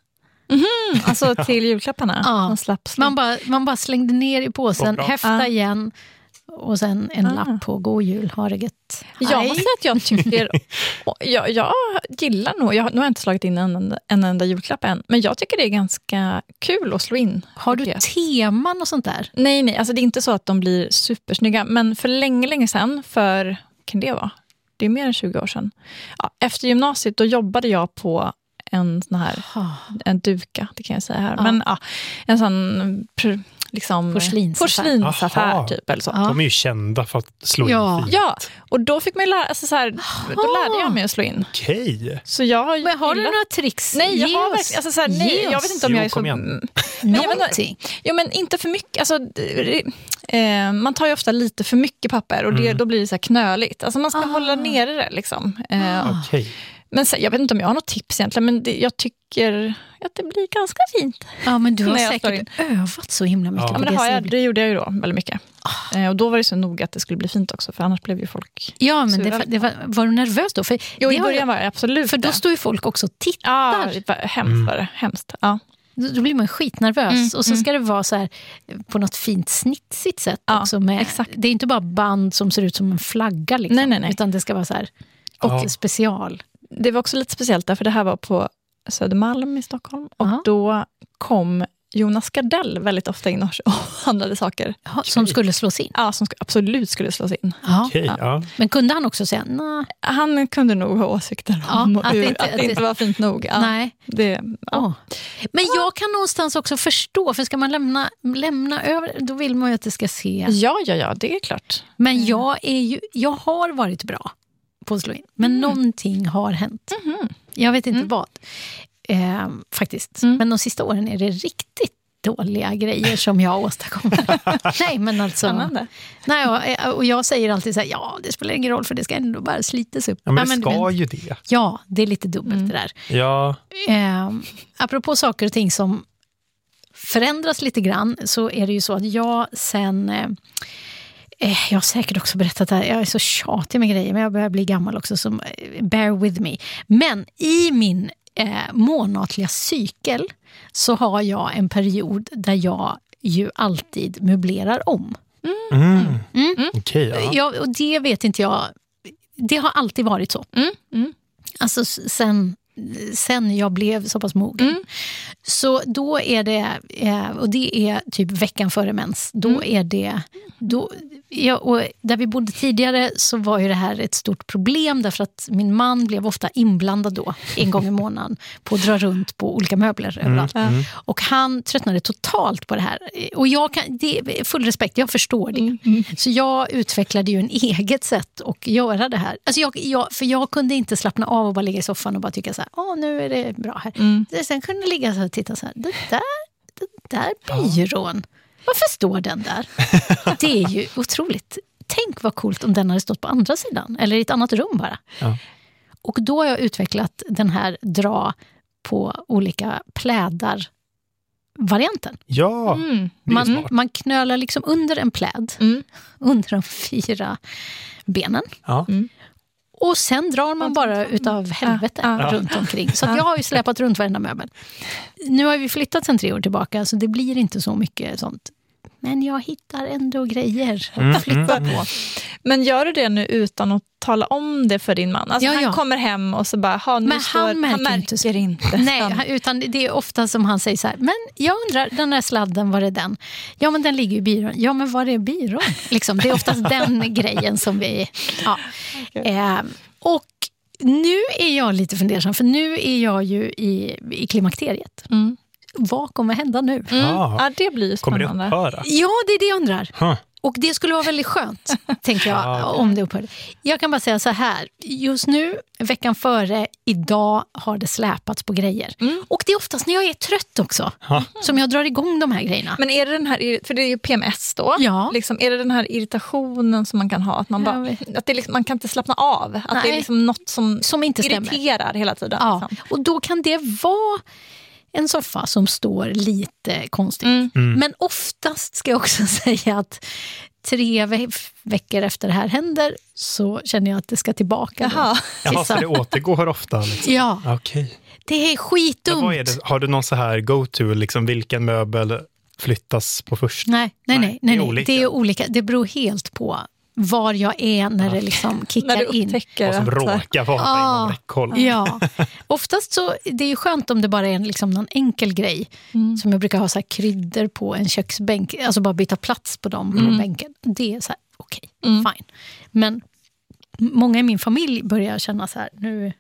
Alltså till julklapparna? Ja. Man slapp slå. Man bara, man bara slängde ner i påsen, Vad bra. häfta Ja. igen och sen en Ah. lapp på god jul, ha det gött. Jag Hej. måste säga att jag tycker, och jag, jag gillar nog, jag, nu har jag inte slagit in en enda, en enda julklapp än, men jag tycker det är ganska kul att slå in. Har du paket. teman och sånt där? Nej, nej, alltså det är inte så att de blir supersnygga, men för länge, länge sedan, för, kan det vara? Det är mer än tjugo år sedan. Ja, efter gymnasiet då jobbade jag på en sån här, en duka, det kan jag säga här, Ja. men ja, en sån pr- liksom, Porslinsaffär. porslinsaffär Aha. typ, eller så. Ja. De är ju kända för att slå Ja. in fint. Ja, och då fick man ju lära, alltså så här, då lärde jag mig att slå in. Okej. Så jag har Men har du gillat- några tricks? Nej, jag Ge har oss. verkligen, alltså så här, Ge nej, jag oss. vet inte om Jo, jag är så... kom igen. Mm. Men jag vet inte- Någonting. Jo, men inte för mycket. Alltså, det- eh, man tar ju ofta lite för mycket papper och det, Mm. då blir det så här knöligt. Alltså man ska Ah. hålla nere det liksom. Eh, Okej. Men så, jag vet inte om jag har något tips egentligen, men det, jag tycker att det blir ganska fint. Ja, men du har Nej, jag säkert övat så himla mycket Ja. Ja, på men det, har så jag, blir- det gjorde jag ju då väldigt mycket. Eh, och då var det så noga att det skulle bli fint också, för annars blev ju folk... Ja, men det, Sura. det var, var du nervös då? För, Jo, det i har början jag, var jag absolut för då det. står ju folk också och tittar. Ja, det var hemskt var det. Hemskt. Ja. Då, då blir man skitnervös. Mm, och så mm. ska det vara så här på något fint snitsigt sätt Ja, också. Med, exakt. det är inte bara band som ser ut som en flagga liksom, Nej, nej, nej. utan det ska vara så här och Ja. special. Det var också lite speciellt där, för det här var på Södermalm i Stockholm. Och Aha. då kom Jonas Gardell väldigt ofta in och och handlade saker. Ja, som skulle slås in. Ja, som sk- absolut skulle slås in. Ja. Okej, ja. Men kunde han också säga nej? Han kunde nog ha åsikter Ja, om att att, det det, inte- att att det inte det- var fint nog. Ja, Nej. det, ja. Åh. Men jag kan någonstans också förstå, för ska man lämna, lämna över, då vill man ju att det ska se. ja, ja, ja, det är klart. Men jag, är ju, jag har varit bra på att slå in. Men Mm. någonting har hänt. Jag vet inte Mm. vad. Eh, faktiskt. Mm. Men de sista åren är det riktigt dåliga grejer som jag åstadkommer. Nej, men alltså... Spännande. Nej, och, och jag säger alltid så här, ja, det spelar ingen roll för det ska ändå bara slitas upp. Ja, men Ja, det men- ska ju det. Ja, det är lite dubbelt Mm. det där. Ja, Eh, apropå saker och ting som förändras lite grann, så är det ju så att jag sen... Eh, eh, jag har säkert också berättat det här, jag är så tjatig med grejer, men jag börjar bli gammal också, som eh, bear with me. Men i min eh, månatliga cykel så har jag en period där jag ju alltid möblerar om. mm. Mm. Okej, ja. Ja, och det vet inte jag, det har alltid varit så. Mm. Mm. Alltså s- sen, sen jag blev så pass mogen. Mm. Så då är det, eh, och det är typ veckan före mens, då Mm. är det, då, ja, och där vi bodde tidigare så var ju det här ett stort problem, därför att min man blev ofta inblandad då, en gång i månaden, på att dra runt på olika möbler överallt. mm. Och han tröttnade totalt på det här. Och jag kan, det är full respekt, jag förstår det. Mm. Så jag utvecklade ju en eget sätt att göra det här. Alltså jag, jag, för jag kunde inte slappna av och bara ligga i soffan och bara tycka så här, åh, nu är det bra här. Mm. Sen kunde jag ligga så och titta så här, det där, det där byrån. Varför står den där? Det är ju otroligt. Tänk vad coolt om den hade stått på andra sidan. Eller i ett annat rum bara. Ja. Och då har jag utvecklat den här dra på olika plädar varianten. Ja, Mm. det är Man, smart. man knölar liksom under en pläd. Mm. Under de fyra benen. Ja. Och sen drar man bara utav helvete Ja, ja. runt omkring. Så att jag har ju släpat runt varenda möbel. Nu har vi flyttat sen tre år tillbaka så det blir inte så mycket sånt. Men jag hittar ändå grejer Mm, att flytta mm, på. Men gör du det nu utan att tala om det för din man? Alltså Ja, han ja. kommer hem och så bara, ha, nu Men står, han märker han märker inte. inte. Nej, Han- han- utan det är ofta som han säger så här, men jag undrar, den där sladden, var är den? Ja, men den ligger i byrån. Ja, men var är byrån? Liksom, det är oftast den grejen som vi... Ja. Eh, och nu är jag lite fundersam, för nu är jag ju i, i klimakteriet. Mm. Vad kommer hända nu? Mm. Ah. Ja, det blir ju Kommer det spännande. upphöra? Ja, det är det jag undrar. Huh. Och det skulle vara väldigt skönt, tänker jag, Ja, okej. om det upphörde. Jag kan bara säga så här, just nu, veckan före, idag har det släpats på grejer. Mm. Och det är oftast när jag är trött också, Ha. som jag drar igång de här grejerna. Men är det den här, för det är ju P M S då, Ja. liksom, är det den här irritationen som man kan ha? Att man, Jag bara, vet. att det liksom, man kan inte slappna av? Att det Nej. är liksom något som, Som inte stämmer. irriterar hela tiden? Ja, liksom. och då kan det vara en soffa som står lite konstigt. Mm. Mm. Men oftast ska jag också säga att tre ve- veckor efter det här händer så känner jag att det ska tillbaka. då. Jaha. Jaha, så det återgår ofta? Liksom. Ja, Okej. det är Men skitdumt. vad är det? Har du någon så här go-to, liksom vilken möbel flyttas på först? Nej, nej, nej, Nej, nej, det är nej. olika. Det är olika. Det beror helt på var jag är när det liksom När kickar du in. upptäcker Vad som att... råkar vara Ja. inom räckhåll. Ja, oftast så det är ju skönt om det bara är en, liksom, någon enkel grej. Mm. Som jag brukar ha så här kryddor på en köksbänk. Alltså bara byta plats på dem på Mm. bänken. Det är så här, okej, Mm. fine. Men många i min familj börjar känna så här, nu...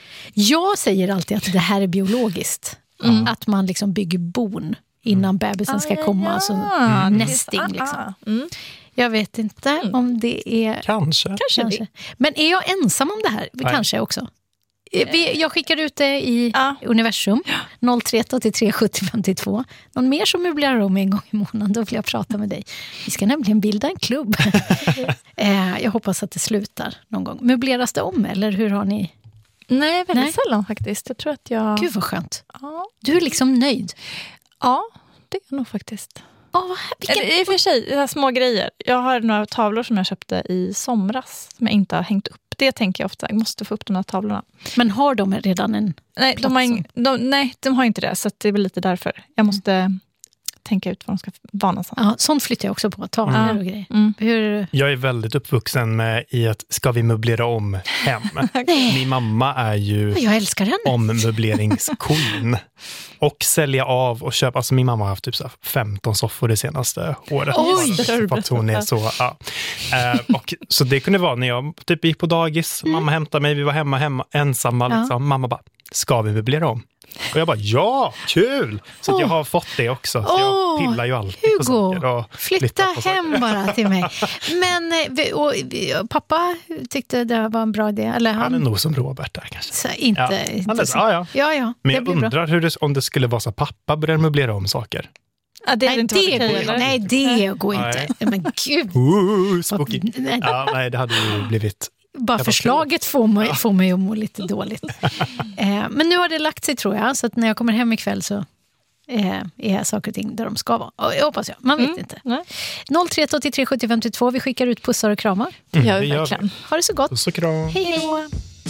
Jag säger alltid att det här är biologiskt. Mm. Att man liksom bygger bon innan bebisen ska komma. Alltså, Ah, det är nesting så- liksom. ah, mm. Jag vet inte Mm. om det är... Kanske. Kanske, Kanske. Men är jag ensam om det här? Nej. Kanske också. Eh, vi- Jag skickar ut det i Ja. universum. noll tre åtta tre sjuttio femtiotvå. Någon mer som möblerar om en gång i månaden, då vill jag prata med dig. Vi ska nämligen bilda en klubb. eh, jag hoppas att det slutar någon gång. Möbleras det om, eller hur har ni? Nej, väldigt Nej. sällan faktiskt. Jag tror att jag... Gud vad skönt. Ja, Du är liksom nöjd. ja, det är jag nog faktiskt. Oh, vad här- vilken... Eller, i och för sig, det här små grejer. Jag har några tavlor som jag köpte i somras som jag inte har hängt upp. Det tänker jag ofta, jag måste få upp de här tavlorna. Men har de redan en... Nej, de har, ing, Platsen. de, nej, de har inte det, så att det är väl lite därför. Jag måste tänka ut var de ska vara någonstans. Ja, sånt flyttar jag också på. Tavlor Mm. och grejer. Mm. Hur... Jag är väldigt uppvuxen med i att ska vi möblera om hem? Nej, Min mamma är ju jag älskar henne. ommöbleringsqueen. Och sälja av och köpa. Alltså min mamma har haft typ så här femton soffor det senaste året. Oj! För att hon är så, ja. Eh, och, så det kunde vara när jag typ gick på dagis. Mm. Mamma hämtade mig, vi var hemma, hemma ensamma. Ja. Liksom. Mamma bara, ska vi möblera om? Och jag bara, ja, kul! Så att jag har fått det också. Så jag Åh, pillar ju alltid på Hugo, saker. Och flytta flyttar på saker. hem bara till mig. Men eh, vi- och, vi- och pappa tyckte det var en bra idé. Eller han, Han är nog som Robert där kanske. så, inte, Ja. inte Han är, så. ja, ja. Ja, ja, Men det jag blir bra. undrar hur det, om det skulle vara så att pappa börjar möblera om saker. Ja, det är Nej, inte det okej, går, eller? nej, det går inte. Nej. Nej, men gud. Ooh, spooky. Nej, Ja, nej, det hade ju blivit... bara var förslaget får mig, får mig att må lite dåligt. eh, men nu har det lagt sig, tror jag. Så att när jag kommer hem ikväll så eh, är saker och ting där de ska vara. Och jag hoppas jag. Man vet Mm. inte. Nej. noll tre åtta tre sjuttio femtiotvå. Vi skickar ut pussar och kramar. Mm, Gör det vi gör verkligen. Ha det så gott. Puss och kram. Hej då.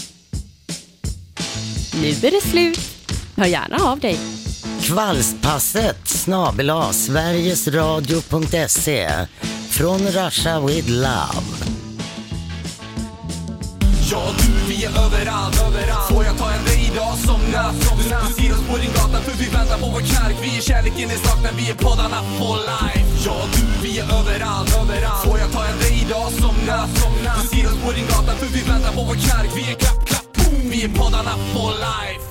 Nu är det slut. Hör gärna av dig. Kvalspasset snabel a sverigesradio punkt se från Russia with Love. Ja du, vi är överallt, överallt. Får jag ta en dig idag som natt? Du ser oss på din gata för vi väntar på vår knark. Vi är kärleken är saknar, vi är poddarna for life. Ja du, vi är överallt, överallt. Får jag ta en dig idag som natt? Du ser oss på din gata för vi väntar på vår knark. Vi är klapp, klapp, boom. Vi är poddarna for life.